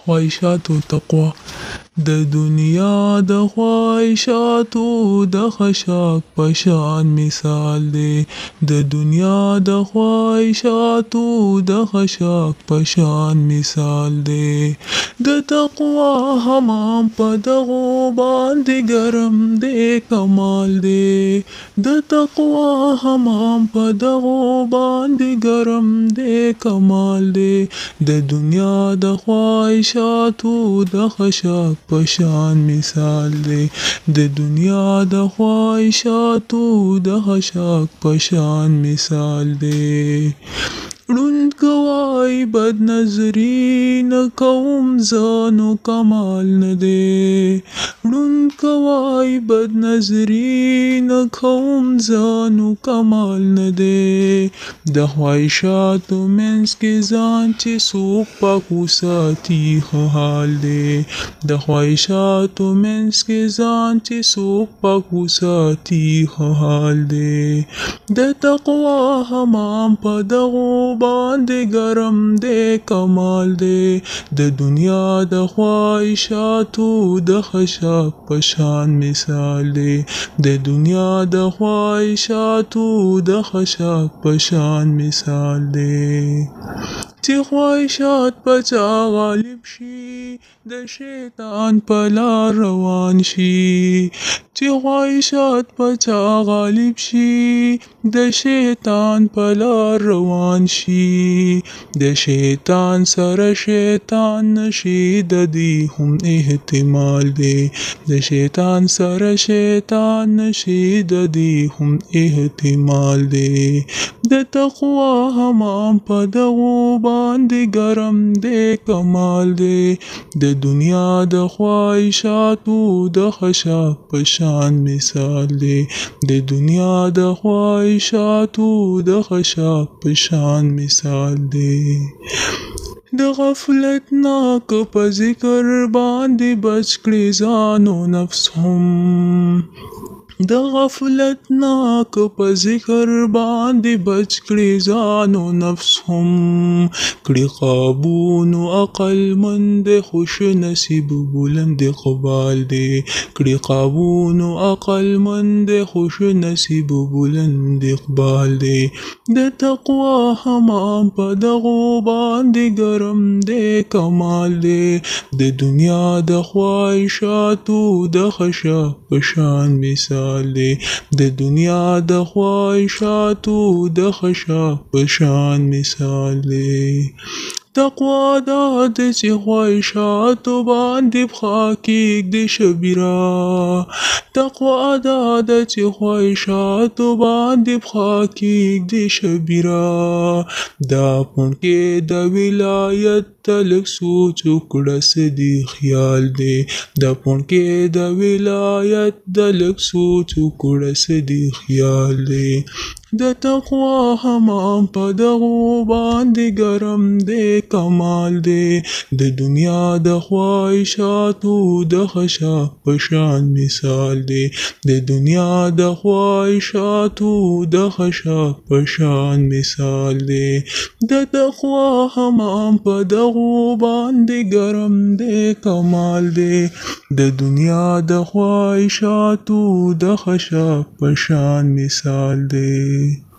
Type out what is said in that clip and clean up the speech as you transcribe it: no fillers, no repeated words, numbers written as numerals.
خواهشاتو تقوا د دنیا د خواهشاتو د خشاک پشان مثال دی د دنیا د خواهشاتو د خشاک پشان مثال دی د تقوا حمام په دغو باندې ګرم دی کمال دی د تقوا حمام په دغو باندې ګرم دی کمال دی د دنیا د خواهشاتو د خشاک پشان مثال دی د دنیا د خواهشاتو د خشاک پشان مثال دی ړوند کوای بد نظری نه کوم زانو کمال نه دی ړوند کوای بد نظری نه کوم زانو کمال نه دی د خواهشاتو منځ کې ځان چې څوک پاک وساتي ښه حال دی د خواهشاتو منځ کې ځان چې څوک پاک وساتي ښه حال دی د تقوا حمام په دغو باندې ګرم دی کمال دی د دنیا د خواهشاتو د خشاک پشان مثال دی د دنیا د خواهشاتو د خشاک پشان مثال دی چې خواهشات په چا غالب شي د شیطان په لار روان شي چې خواهشات په چا غالب شي د شیطان په لار روان شي د شیطان سره شیطان نشي د دې هم احتمال دی د شیطان سره شیطان نشي د دې هم احتمال دی د تقوا حمام په دغو باندې ګرم دی کمال دی د دنیا د خواهشاتو د خشاک پشان مثال دی د دنیا د خواهشاتو د خشاک پشان مثال دی د غفلت ناک په ذکر باندې بچ کړي ځان او نفس هم د غفلت ناک په ذکر باندې بچ کړي ځان او نفس هم کړي قابونو عقل مند خوش نصیب بلند اقبال دی کړي قابونو عقل مند خوش نصیب بلند اقبال دی د تقوا حمام په دغو باندې ګرم دی کمال دی د دنیا د خواهشاتو د خشاک پشان مثال دی د دنیا د خواهشاتو د خشاک پشان مثال دی تقوا دا د چې خواهشاتو باندې پښه کېږدي شبیره تقوا دا د چې خواهشاتو باندې پښه کېږدي شبیره دا پونډکې د ولایت تلک سوچ وکړه څه دی خیال دی دا پونډکې د ولایت د لږ سوچ وکړه څه دی خیال دی د تقوا حمام په دغو باندې ګرم دی کمال دی د دنیا د خواهشاتو د خشاک پشان مثال دی د دنیا د خواهشاتو د خشاک پشان مثال دی د تقوا حمام په دغو باندې ګرم دی کمال دی د دنیا د خواهشاتو د خشاک پشان مثال دی